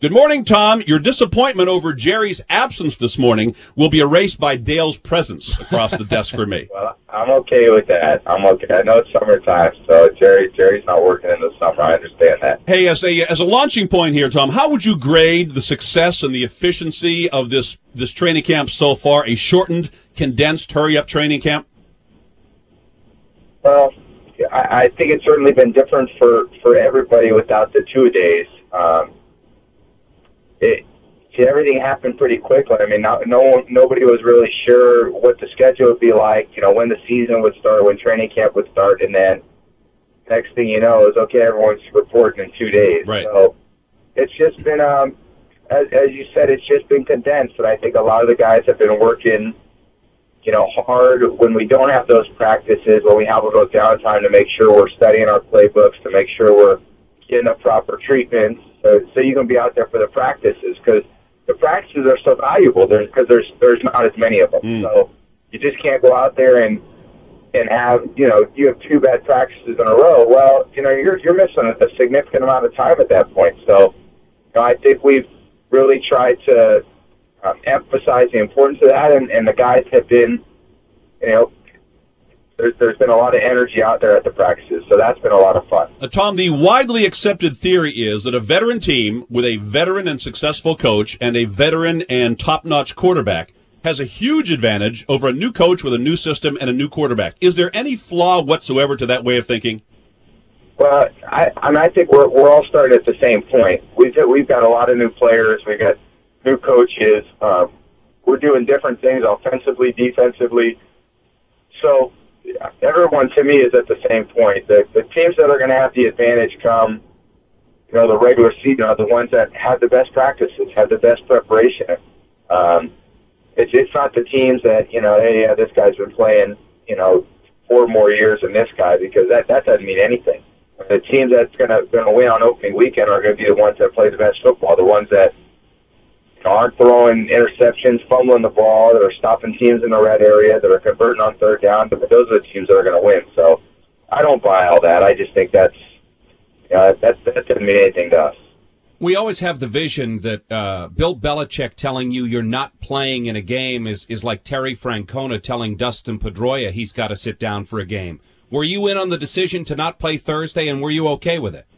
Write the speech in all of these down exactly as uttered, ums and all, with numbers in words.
Good morning, Tom. Your disappointment over Jerry's absence this morning will be erased by Dale's presence across the desk for me. Well, I'm okay with that. I'm okay. I know it's summertime, so Jerry Jerry's not working in the summer. I understand that. Hey, as a as a launching point here, Tom, how would you grade the success and the efficiency of this this training camp so far? A shortened, condensed, hurry-up training camp? Well, I, I think it's certainly been different for, for everybody without the two days. Um, it, everything happened pretty quickly. I mean, no, no one, nobody was really sure what the schedule would be like, you know, when the season would start, when training camp would start, and then next thing you know is, okay, everyone's reporting in two days. Right. So it's just been, um, as, as you said, it's just been condensed, and I think a lot of the guys have been working, you know, hard when we don't have those practices, when we have a little downtime to make sure we're studying our playbooks, to make sure we're getting the proper treatments, so, so you can be out there for the practices, because the practices are so valuable because there's there's not as many of them. Mm. So you just can't go out there and and have, you know, you have two bad practices in a row. Well, you know, you're you're missing a significant amount of time at that point. So, you know, I think we've really tried to um, emphasize the importance of that, and, and the guys have been, you know, There's, there's been a lot of energy out there at the practices, so that's been a lot of fun. Uh, Tom, the widely accepted theory is that a veteran team with a veteran and successful coach and a veteran and top-notch quarterback has a huge advantage over a new coach with a new system and a new quarterback. Is there any flaw whatsoever to that way of thinking? Well, I, I mean, I think we're we're all starting at the same point. We've got, we've got a lot of new players. We've got new coaches. Um, we're doing different things offensively, defensively. So everyone, to me, is at the same point. The, the teams that are going to have the advantage come, you know, the regular season are the ones that have the best practices, have the best preparation. Um, it's, it's not the teams that, you know, hey, yeah, this guy's been playing, you know, four more years than this guy, because that, that doesn't mean anything. The teams that's going to going to win on opening weekend are going to be the ones that play the best football, the ones that aren't throwing interceptions, fumbling the ball, that are stopping teams in the red area, that are converting on third down. But those are the teams that are going to win. So I don't buy all that. I just think that's, you know, that, that doesn't mean anything to us. We always have the vision that uh, Bill Belichick telling you you're not playing in a game is, is like Terry Francona telling Dustin Pedroia he's got to sit down for a game. Were you in on the decision to not play Thursday, and were you okay with it?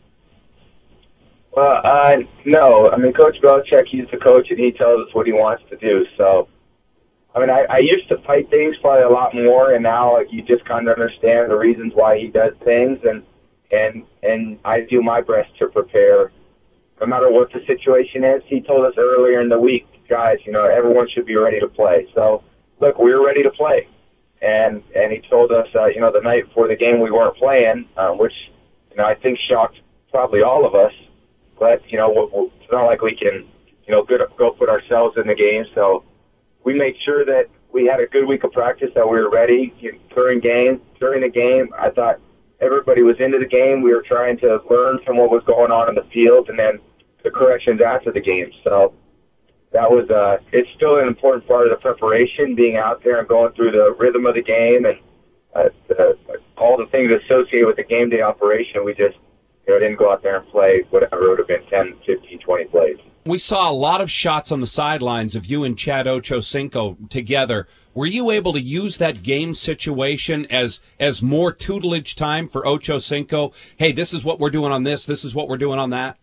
Well, uh, no. I mean, Coach Belichick, he's the coach, and he tells us what he wants to do. So, I mean, I, I used to fight things probably a lot more, and now like, you just kind of understand the reasons why he does things, and and and I do my best to prepare, no matter what the situation is. He told us earlier in the week, guys, you know, everyone should be ready to play. So, look, we were ready to play, and and he told us, uh, you know, the night before the game we weren't playing, uh, which, you know, I think shocked probably all of us. But, you know, it's not like we can, you know, go put ourselves in the game. So we made sure that we had a good week of practice, that we were ready during game. During the game, I thought everybody was into the game. We were trying to learn from what was going on in the field, and then the corrections after the game. So that was, uh, it's still an important part of the preparation, being out there and going through the rhythm of the game and uh, the, all the things associated with the game day operation. We just, you know, didn't go out there and play whatever it would have been, ten, fifteen, twenty plays. We saw a lot of shots on the sidelines of you and Chad Ochocinco together. Were you able to use that game situation as as more tutelage time for Ochocinco? Hey, this is what we're doing on this. This is what we're doing on that.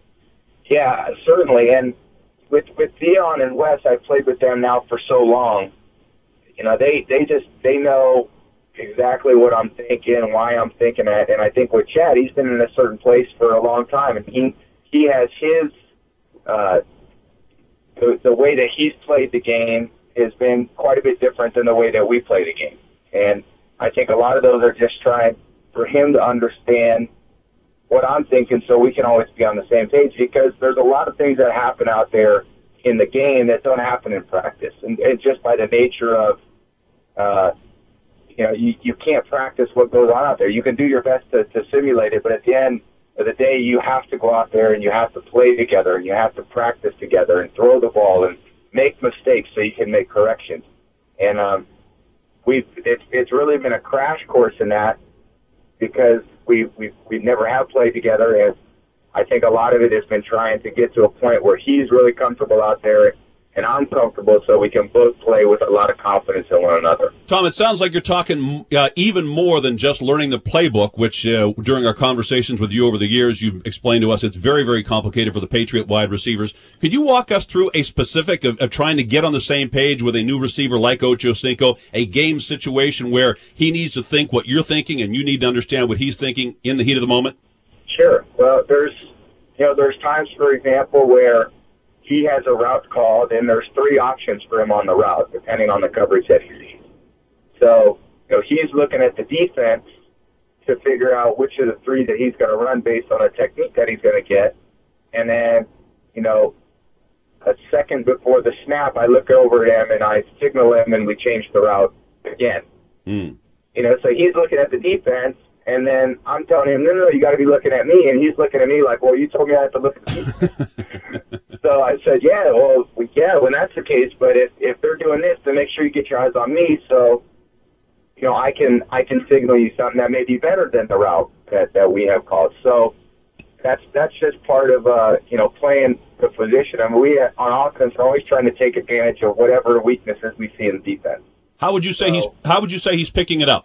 Yeah, certainly. And with with Dion and Wes, I've played with them now for so long. You know, they, they just they know exactly what I'm thinking and why I'm thinking that. And I think with Chad, he's been in a certain place for a long time, and he he has his uh, the, the way that he's played the game has been quite a bit different than the way that we play the game. And I think a lot of those are just trying for him to understand what I'm thinking, so we can always be on the same page, because there's a lot of things that happen out there in the game that don't happen in practice, and, and just by the nature of uh, You know, you, you can't practice what goes on out there. You can do your best to, to simulate it, but at the end of the day, you have to go out there and you have to play together and you have to practice together and throw the ball and make mistakes so you can make corrections. And um, we've it's it's really been a crash course in that, because we we we never have played together, and I think a lot of it has been trying to get to a point where he's really comfortable out there and I'm comfortable, so we can both play with a lot of confidence in one another. Tom, it sounds like you're talking uh, even more than just learning the playbook, which uh, during our conversations with you over the years, you've explained to us it's very, very complicated for the Patriot wide receivers. Could you walk us through a specific of, of trying to get on the same page with a new receiver like Ocho Cinco, a game situation where he needs to think what you're thinking and you need to understand what he's thinking in the heat of the moment? Sure. Well, there's, you know, there's times, for example, where he has a route called, and there's three options for him on the route, depending on the coverage that he sees. So, you know, he's looking at the defense to figure out which of the three that he's going to run based on a technique that he's going to get. And then, you know, a second before the snap, I look over at him and I signal him, and we change the route again. Mm. You know, so he's looking at the defense, and then I'm telling him, no, no, no, you got to be looking at me. And he's looking at me like, well, you told me I have to look at the defense. So I said, yeah, well, yeah, when that's the case, but if, if they're doing this, then make sure you get your eyes on me so, you know, I can I can signal you something that may be better than the route that, that we have called. So that's that's just part of, uh, you know, playing the position. I mean, we on offense are always trying to take advantage of whatever weaknesses we see in the defense. How would you say so, he's How would you say he's picking it up?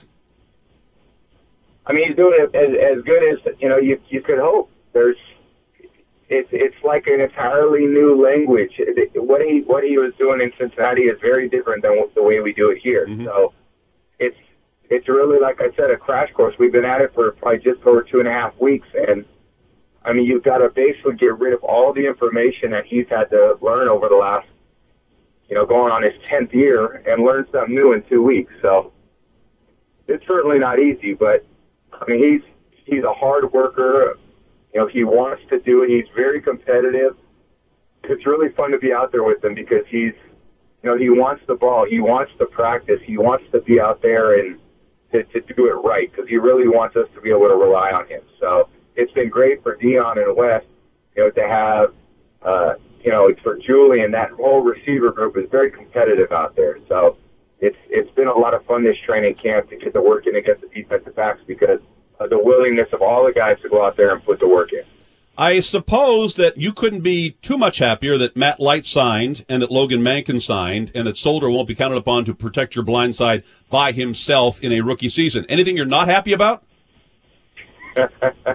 I mean, he's doing it as, as good as, you know, you you could hope. There's It's it's like an entirely new language. It, what he what he was doing in Cincinnati is very different than the way we do it here. Mm-hmm. So it's it's really, like I said, a crash course. We've been at it for probably just over two and a half weeks, and I mean, you've got to basically get rid of all the information that he's had to learn over the last, you know, going on his tenth year, and learn something new in two weeks. So it's certainly not easy, but I mean, he's he's a hard worker. You know, he wants to do it. He's very competitive. It's really fun to be out there with him because he's, you know, he wants the ball. He wants to practice. He wants to be out there and to, to do it right because he really wants us to be able to rely on him. So it's been great for Dion and Wes, you know, to have, uh, you know, for Julian, that whole receiver group is very competitive out there. So it's it's been a lot of fun this training camp to get to work in against the defensive backs because Uh, the willingness of all the guys to go out there and put the work in. I suppose that you couldn't be too much happier that Matt Light signed and that Logan Mankin signed and that Solder won't be counted upon to protect your blind side by himself in a rookie season. Anything you're not happy about? No,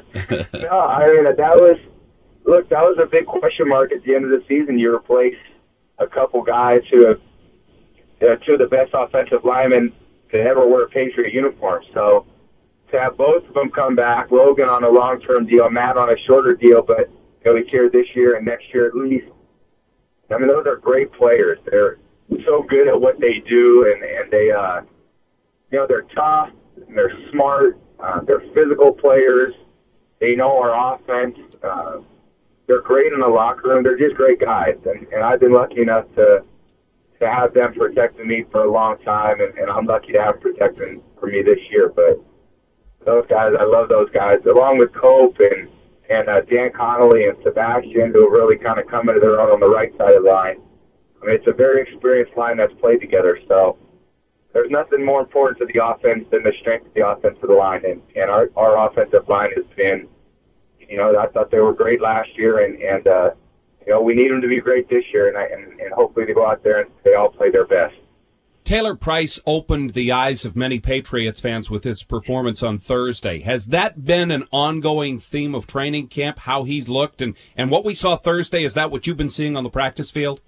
I mean, that was, look, that was a big question mark at the end of the season. You replace a couple guys who have, uh, two of the best offensive linemen to ever wear a Patriot uniform. So, to have both of them come back, Logan on a long-term deal, Matt on a shorter deal, but you know, he's here this year and next year at least. I mean, those are great players. They're so good at what they do, and, and they, uh, you know, they're tough, and they're smart, uh, they're physical players. They know our offense. Uh, they're great in the locker room. They're just great guys, and, and I've been lucky enough to to have them protecting me for a long time, and, and I'm lucky to have them protecting for me this year, but those guys, I love those guys, along with Cope and, and uh, Dan Connolly and Sebastian, who have really kind of come into their own on the right side of the line. I mean, it's a very experienced line that's played together, so there's nothing more important to the offense than the strength of the offensive line, and, and our, our offensive line has been, you know, I thought they were great last year, and, and uh, you know, we need them to be great this year, and, I, and, and hopefully they go out there and they all play their best. Taylor Price opened the eyes of many Patriots fans with his performance on Thursday. Has that been an ongoing theme of training camp, how he's looked? And, and what we saw Thursday, is that what you've been seeing on the practice field?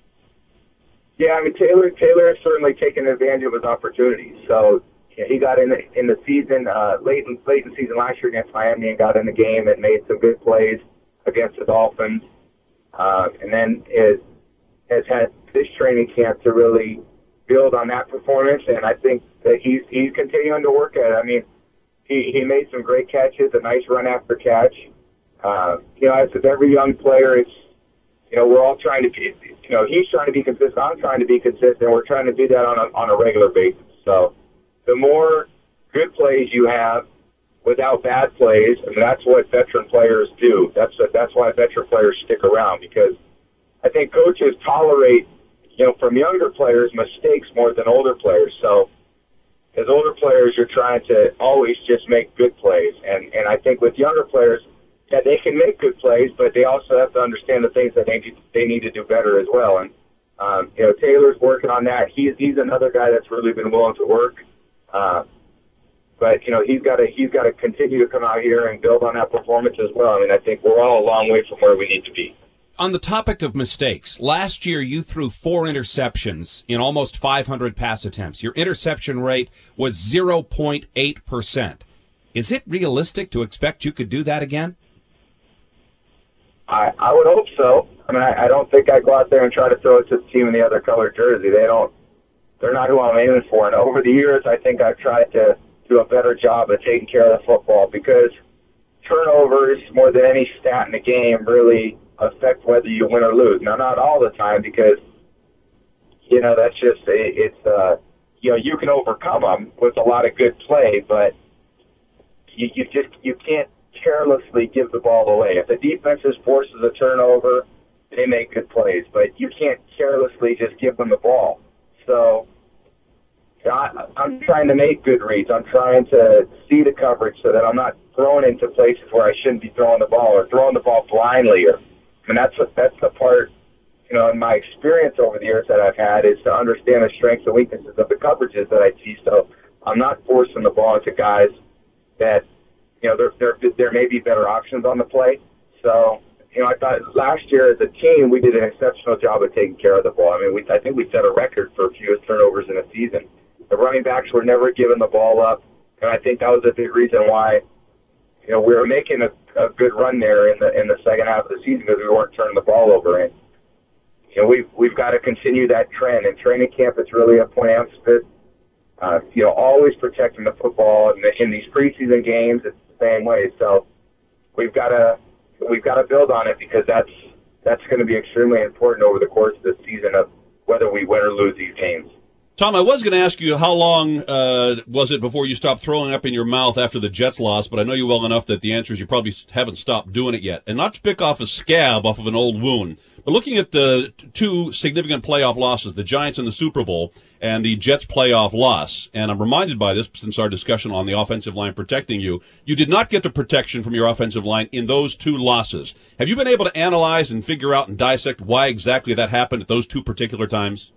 Yeah, I mean, Taylor Taylor has certainly taken advantage of his opportunities. So yeah, he got in the, in the season, uh, late, in, late in the season last year against Miami and got in the game and made some good plays against the Dolphins. Uh, and then is, has had this training camp to really build on that performance, and I think that he's he's continuing to work at it. I mean, he, he made some great catches, a nice run after catch. Uh, you know, as with every young player, it's, you know, we're all trying to be, you know, he's trying to be consistent, I'm trying to be consistent, we're trying to do that on a, on a regular basis. So the more good plays you have without bad plays, and that's what veteran players do. That's that's why veteran players stick around, because I think coaches tolerate, you know, from younger players, mistakes more than older players. So as older players, you're trying to always just make good plays. And, and I think with younger players, yeah, they can make good plays, but they also have to understand the things that they need, they need to do better as well. And um, you know, Taylor's working on that. He's he's another guy that's really been willing to work. Uh, but you know, he's got to he's got to continue to come out here and build on that performance as well. I mean, I think we're all a long way from where we need to be. On the topic of mistakes, last year you threw four interceptions in almost five hundred pass attempts. Your interception rate was zero point eight percent. Is it realistic to expect you could do that again? I, I would hope so. I mean, I, I don't think I go out there and try to throw it to the team in the other colored jersey. They don't. They're not who I'm aiming for. And over the years, I think I've tried to do a better job of taking care of the football, because turnovers, more than any stat in the game, really affect whether you win or lose. Now, not all the time, because you know that's just it's uh, you know you can overcome them with a lot of good play, but you, you just you can't carelessly give the ball away. If the defense forces a turnover, they make good plays, but you can't carelessly just give them the ball. So I, I'm trying to make good reads. I'm trying to see the coverage so that I'm not thrown into places where I shouldn't be throwing the ball, or throwing the ball blindly. Or, and that's what, that's the part, you know, in my experience over the years that I've had, is to understand the strengths and weaknesses of the coverages that I see. So I'm not forcing the ball into guys that, you know, there, there, there may be better options on the play. So, you know, I thought last year as a team we did an exceptional job of taking care of the ball. I mean, we, I think we set a record for fewest turnovers in a season. The running backs were never giving the ball up, and I think that was a big reason why, you know, we were making a, a good run there in the in the second half of the season, because we weren't turning the ball over. And you know, we've we've got to continue that trend. In training camp, it's really a point emphasis. Uh, you know, always protecting the football, and in these preseason games, it's the same way. So we've got to we've got to build on it, because that's that's going to be extremely important over the course of the season, of whether we win or lose these games. Tom, I was going to ask you how long uh, was it before you stopped throwing up in your mouth after the Jets loss, but I know you well enough that the answer is you probably haven't stopped doing it yet. And not to pick off a scab off of an old wound, but looking at the two significant playoff losses, the Giants in the Super Bowl and the Jets playoff loss, and I'm reminded by this since our discussion on the offensive line protecting you, you did not get the protection from your offensive line in those two losses. Have you been able to analyze and figure out and dissect why exactly that happened at those two particular times?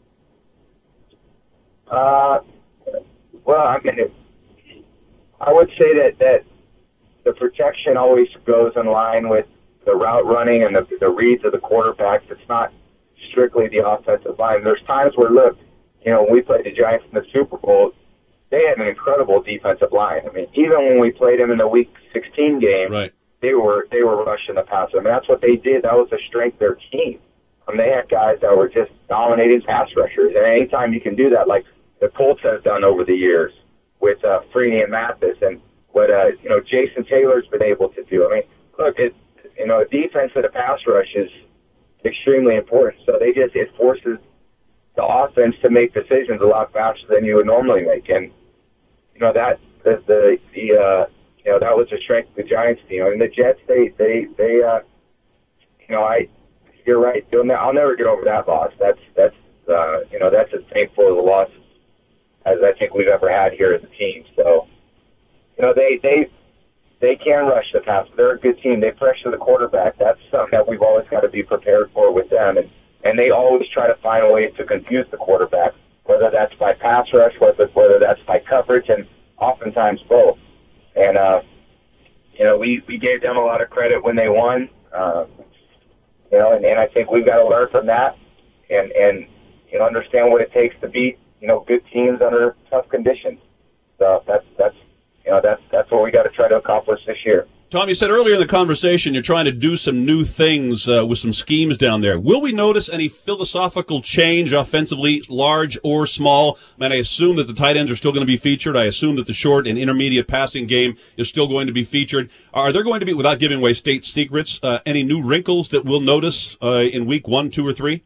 Uh, well, I mean, it, I would say that, that the protection always goes in line with the route running and the, the reads of the quarterbacks. It's not strictly the offensive line. There's times where, look, you know, when we played the Giants in the Super Bowl, they had an incredible defensive line. I mean, even when we played them in the Week sixteen game, right, they were they were rushing the passer. I mean, that's what they did. That was the strength of their team. I mean, they had guys that were just dominating pass rushers. And anytime you can do that, like the Colts have done over the years with uh, Freeney and Mathis, and what uh, you know Jason Taylor's been able to do. I mean, look, it, you know, defense of the pass rush is extremely important. So they just it forces the offense to make decisions a lot faster than you would normally make, and you know that the the, the uh, you know that was the strength of the Giants team. I mean, the Jets, they they they uh, you know I you're right. You'll ne- I'll never get over that loss. That's that's uh, you know that's as painful of a loss as I think we've ever had here as a team. So, you know, they they they can rush the pass. They're a good team. They pressure the quarterback. That's something that we've always got to be prepared for with them. And, and they always try to find ways to confuse the quarterback, whether that's by pass rush, whether, whether that's by coverage, and oftentimes both. And, uh, you know, we, we gave them a lot of credit when they won. Uh, you know, and, and I think we've got to learn from that and, and, you know, understand what it takes to beat, you know, good teams under tough conditions. So that's that's you know that's that's what we got to try to accomplish this year. Tom, you said earlier in the conversation you're trying to do some new things uh, with some schemes down there. Will we notice any philosophical change offensively, large or small? I mean, I assume that the tight ends are still going to be featured. I assume that the short and intermediate passing game is still going to be featured. Are there going to be, without giving away state secrets, uh, any new wrinkles that we'll notice uh, in week one, two, or three?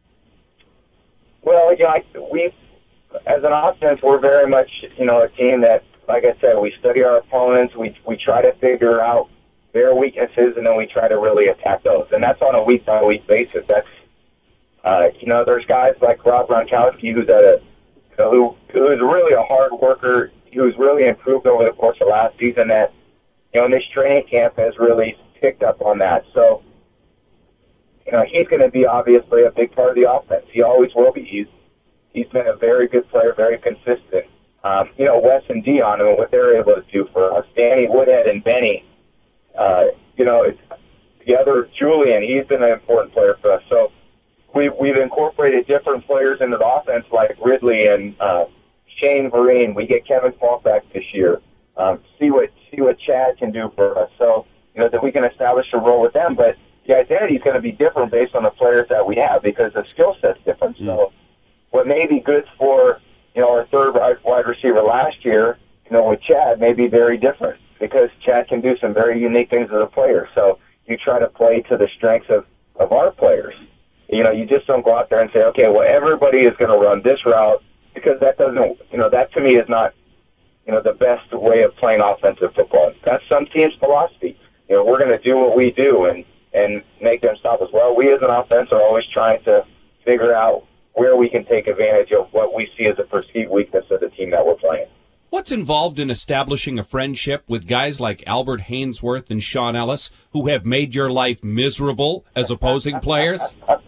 Well, yeah, I, we. As an offense, we're very much, you know, a team that, like I said, we study our opponents. We we try to figure out their weaknesses, and then we try to really attack those. And that's on a week-by-week basis. That's, uh, you know, there's guys like Rob Gronkowski, who's at a, you know, who who is really a hard worker, who's really improved over the course of last season. That, you know, in this training camp has really picked up on that. So, you know, he's going to be obviously a big part of the offense. He always will be. He's he's been a very good player, very consistent. Um, you know, Wes and Dion, and what they're able to do for us. Danny Woodhead and Benny, uh, you know, it's, the other Julian, he's been an important player for us. So we've, we've incorporated different players into the offense like Ridley and uh, Shane Vereen. We get Kevin Falk back this year. Um, see what see what Chad can do for us. So, you know, that we can establish a role with them. But the identity is going to be different based on the players that we have because the skill set's different. Mm. So what may be good for, you know, our third wide receiver last year, you know, with Chad may be very different because Chad can do some very unique things as a player. So you try to play to the strengths of, of our players. You know, you just don't go out there and say, okay, well, everybody is going to run this route because that doesn't, you know, that to me is not, you know, the best way of playing offensive football. That's some teams' philosophy. You know, we're going to do what we do and, and make them stop us. Well, we as an offense are always trying to figure out where we can take advantage of what we see as a perceived weakness of the team that we're playing. What's involved in establishing a friendship with guys like Albert Hainsworth and Sean Ellis, who have made your life miserable as opposing players?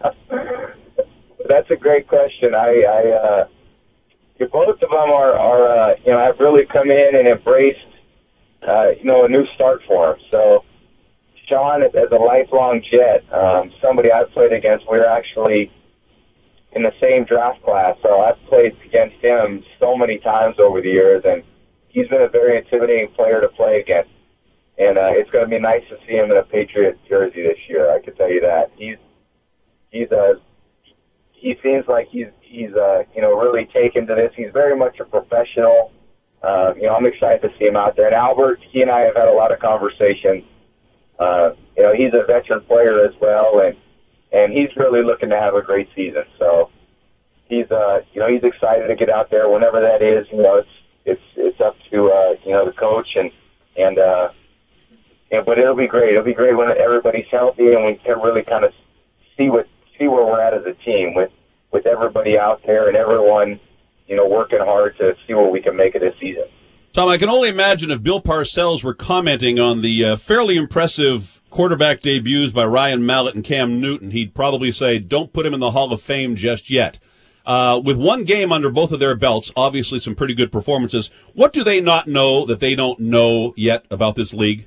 That's a great question. I, I uh, both of them are, are uh, you know, have really come in and embraced, uh, you know, a new start for them. So Sean, as a lifelong Jet, um, somebody I've played against, we're actually in the same draft class, so I've played against him so many times over the years, and he's been a very intimidating player to play against. And uh, it's going to be nice to see him in a Patriot jersey this year. I can tell you that he's he's a he seems like he's he's uh, you know really taken to this. He's very much a professional. Uh, you know, I'm excited to see him out there. And Albert, he and I have had a lot of conversations. Uh, you know, he's a veteran player as well, and and he's really looking to have a great season. So he's uh you know he's excited to get out there whenever that is. You know, it's it's it's up to uh, you know the coach and and uh, yeah, but it'll be great. It'll be great when everybody's healthy and we can really kind of see what see where we're at as a team with with everybody out there and everyone, you know, working hard to see what we can make of this season. Tom, I can only imagine if Bill Parcells were commenting on the uh, fairly impressive quarterback debuts by Ryan Mallett and Cam Newton, he'd probably say, don't put him in the Hall of Fame just yet. Uh, with one game under both of their belts, obviously some pretty good performances, what do they not know that they don't know yet about this league?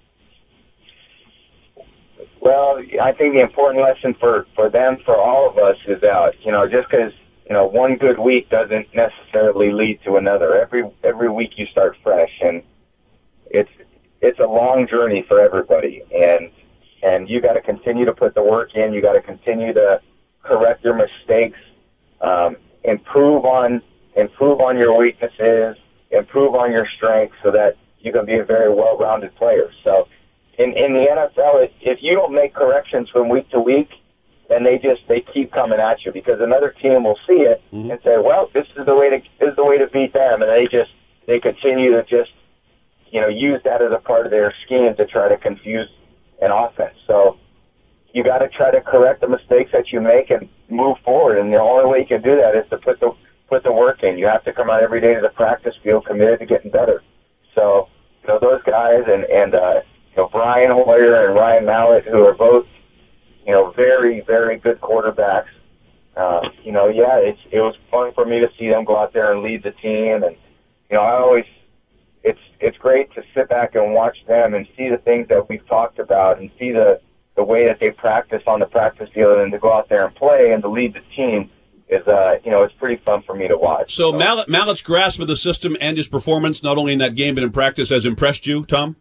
Well, I think the important lesson for, for them, for all of us, is that, you know, just because, you know, one good week doesn't necessarily lead to another. Every every week you start fresh, and it's it's a long journey for everybody. And and you got to continue to put the work in. You got to continue to correct your mistakes, um, improve on improve on your weaknesses, improve on your strengths, so that you can be a very well-rounded player. So, in in the N F L, if, if you don't make corrections from week to week, then they just they keep coming at you because another team will see it mm-hmm. and say, "Well, this is the way to this is the way to beat them," and they just they continue to just you know use that as a part of their scheme to try to confuse an offense. So you got to try to correct the mistakes that you make and move forward. And the only way you can do that is to put the put the work in. You have to come out every day to the practice field committed to getting better. So you know those guys and and uh, you know Brian Hoyer and Ryan Mallett, who are both you know very very good quarterbacks. Uh, you know, yeah, it's it was fun for me to see them go out there and lead the team, and you know I always it's it's great to sit back and watch them and see the things that we've talked about and see the the way that they practice on the practice field and to go out there and play and to lead the team is, uh, you know, it's pretty fun for me to watch. So, so. Mallett, Mallett's grasp of the system and his performance, not only in that game but in practice, has impressed you, Tom?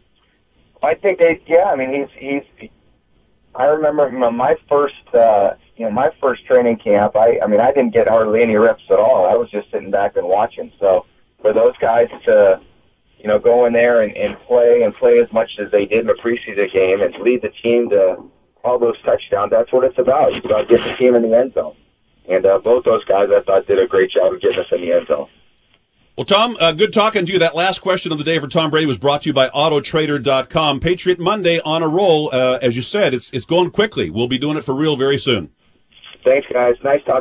I think they, yeah, I mean, he's, he's, I remember my first, uh, you know, my first training camp, I, I mean, I didn't get hardly any reps at all. I was just sitting back and watching. So, for those guys to, you know, go in there and, and play and play as much as they did in the preseason game and lead the team to all those touchdowns, that's what it's about. It's about getting the team in the end zone. And uh, both those guys, I thought, did a great job of getting us in the end zone. Well, Tom, uh, good talking to you. That last question of the day for Tom Brady was brought to you by Auto Trader dot com. Patriot Monday on a roll. Uh, as you said, it's it's going quickly. We'll be doing it for real very soon. Thanks, guys. Nice talking.